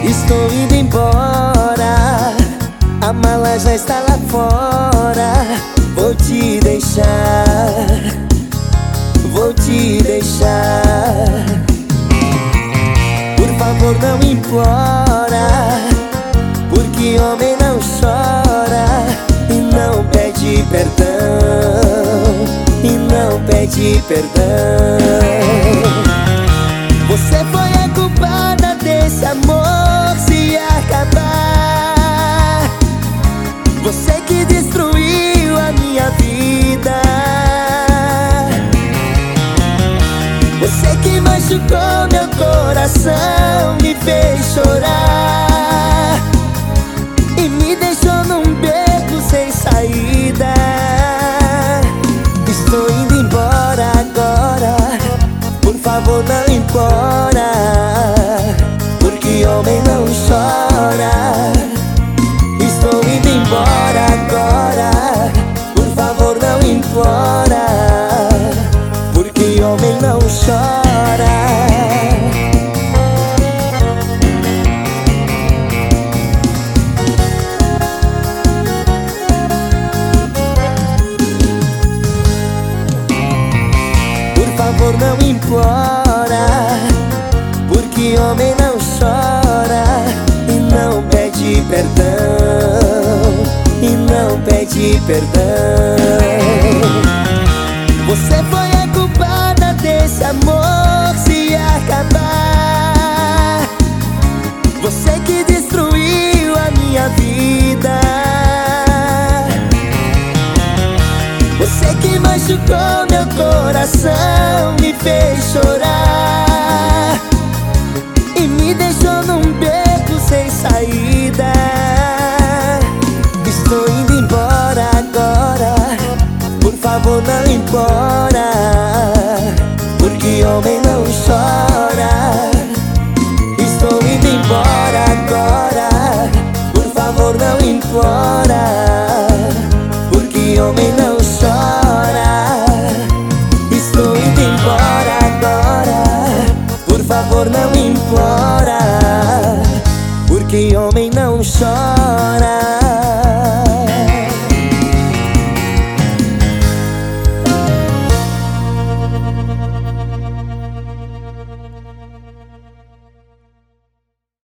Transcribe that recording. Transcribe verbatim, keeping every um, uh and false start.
Estou indo embora, a mala já está lá fora. Vou te deixar, vou te deixar. Por favor, não implora, porque homem não chora e não pede perdão, e não pede perdão. Você foi a culpada desse amor se acabar. Você que destruiu a minha vida. Você que machucou meu coração, me fez chorar e me deixou num beco sem saída. Estou indo embora agora, por favor não implora, porque homem não chora. Estou indo embora agora, por favor não implora, porque homem não chora. Por favor não implora, porque homem não chora e não pede perdão, e não pede perdão. Você foi a culpada desse amor se acabar. Você que destruiu a minha vida. Você que machucou meu coração, me fez chorar e me deixou num beco sem saída. Estou indo embora agora, por favor não implora, porque homem não chora. Estou indo embora agora, por favor não implora, porque homem não